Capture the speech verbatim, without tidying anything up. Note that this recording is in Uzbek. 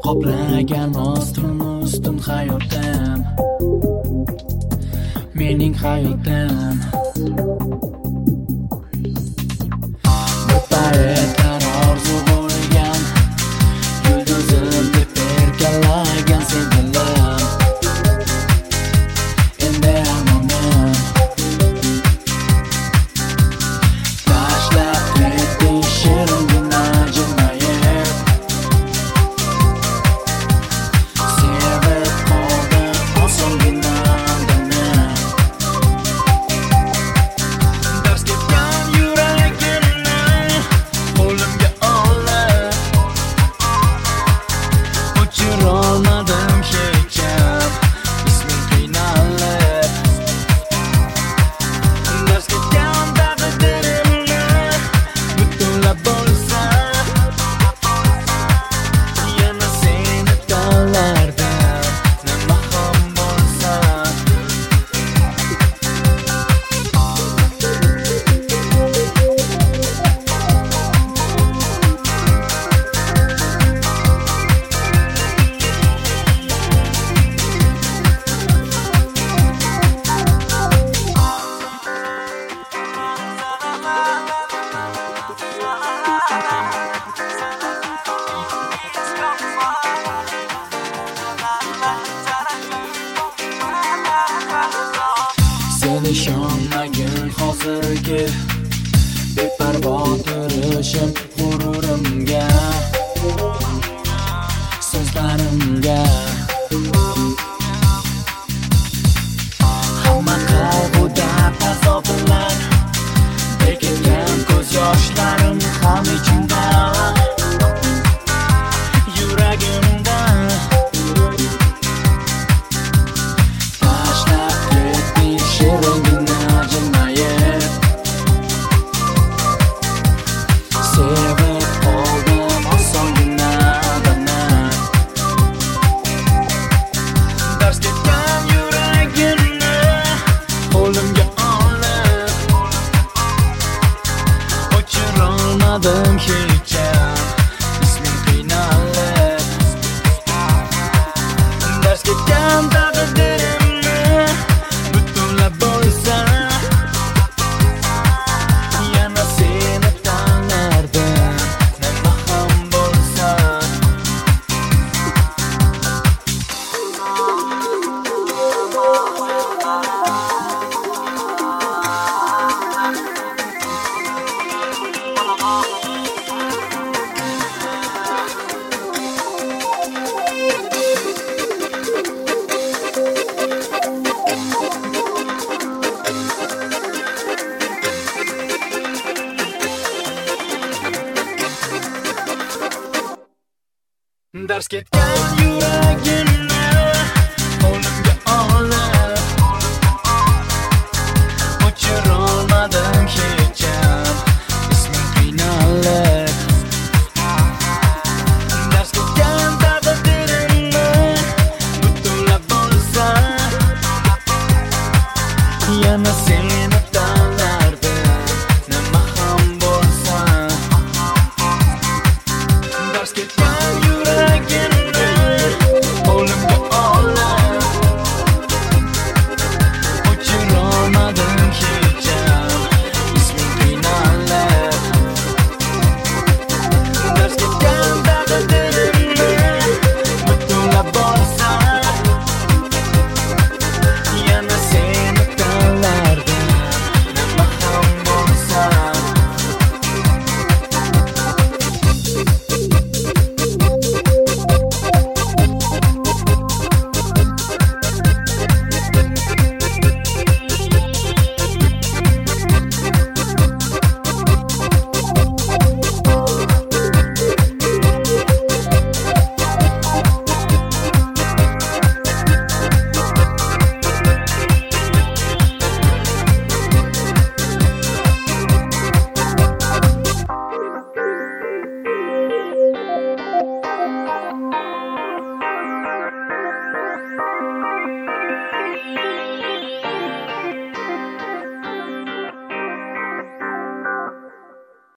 qoplagan ostun ustun hayotim, mening hayotim. Bu paytlar orzu bo'lgan, yulduzim deb erkalagan sevgilim, endi amonim. Tashlab ketding shiringina jilmayib, sevib qoldim osongina aldamni. Dars ketgan yuragimni qo'limga olib, o'chirolmadim hecham isming qiynalib. Dars ketgan taqdirimni butunlab bo'lsa, yana seni tanlardim, nima ham bo'lsa. Sen ishonmagin hozirgi beparvo turishim g'ururimga, so'zlarimga. Hamma qayg'uda azobilar, bekitgan ko'z yoshlarim ham ichimda, yuragimda. Tashlab ketding shiringina jilmayib, sevib qoldim osongina aldamni. Dars ketgan yuragimni qo'limga olib, o'chirolmadim hecham isming qiynalib. Dars ketgan taqdirimni butunlab bo'lsa, yana seni tanlardim, nima ham bo'lsa. Dars ketgan yuragim